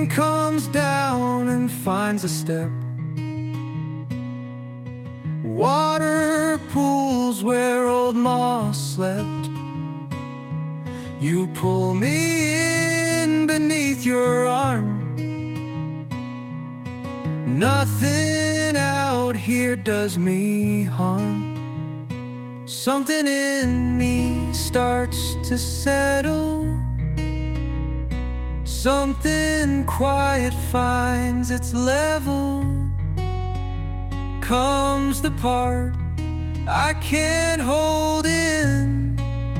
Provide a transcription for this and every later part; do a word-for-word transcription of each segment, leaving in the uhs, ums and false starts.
rain comes down and finds a step. Water pools where old moss slept. You pull me in beneath your arm. Nothing out here does me harm. Something in me starts to settle. Something quiet finds its level. Comes the part I can't hold in.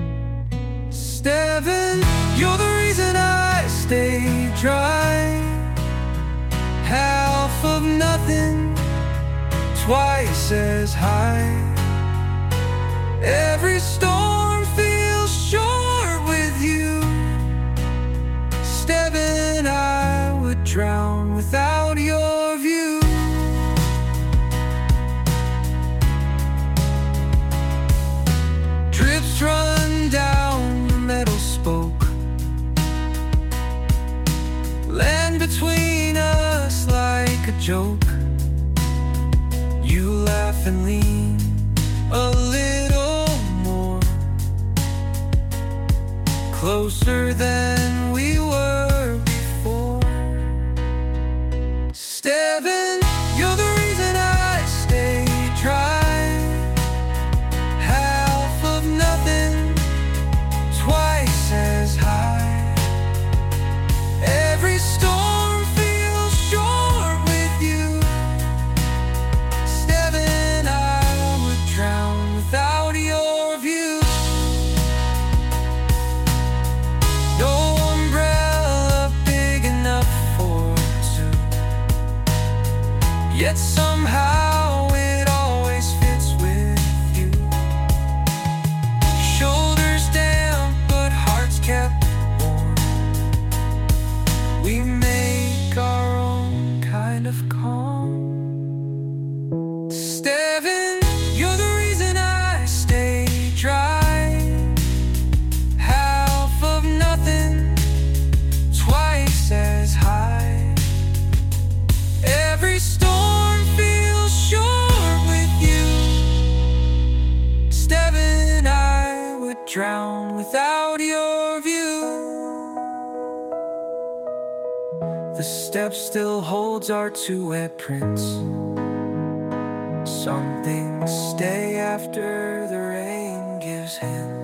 Steven, you're the reason I stay dry. Half of nothing, twice as high. Every storm feels short with you. Steven, I would drown without your view. Drips run down the metal spoke. Land between us like a joke. You laugh and lean a little more, closer than we were before. Steven, you're the reason I stay dry. Half of nothing, twice as high. Every storm feels short with you. Steven, I would drown without your view. No umbrella big enough for two, yet somehow it always fits with you. Shoulders damp but hearts kept warm. We make our own kind of calm. Steven, you're the reason I stay dry. Half of nothing, twice as high. Every storm feels short with you. Steven, I would drown without your view. The step still holds our two wet prints. Some things stay after the rain gives hints.